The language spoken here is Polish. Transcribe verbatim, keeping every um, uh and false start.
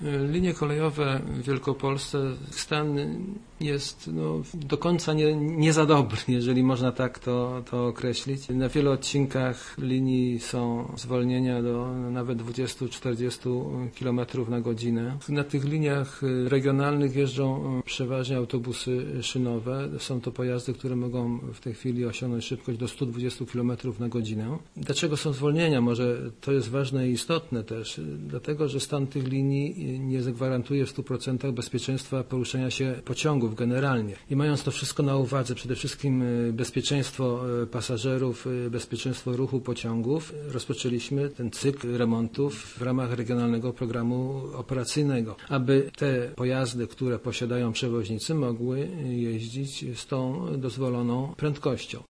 Linie kolejowe w Wielkopolsce, stan jest no, do końca nie, nie za dobry, jeżeli można tak to, to określić. Na wielu odcinkach linii są zwolnienia do nawet dwadzieścia do czterdziestu kilometrów na godzinę. Na tych liniach regionalnych jeżdżą przeważnie autobusy szynowe. Są to pojazdy, które mogą w tej chwili osiągnąć szybkość do stu dwudziestu kilometrów na godzinę. Dlaczego są zwolnienia? Może to jest ważne i istotne też. Dlatego, że stan tych linii nie zagwarantuje w stu procentach bezpieczeństwa poruszania się pociągów generalnie. I mając to wszystko na uwadze, przede wszystkim bezpieczeństwo pasażerów, bezpieczeństwo ruchu pociągów, rozpoczęliśmy ten cykl remontów w ramach Regionalnego Programu Operacyjnego, aby te pojazdy, które posiadają przewoźnicy, mogły jeździć z tą dozwoloną prędkością.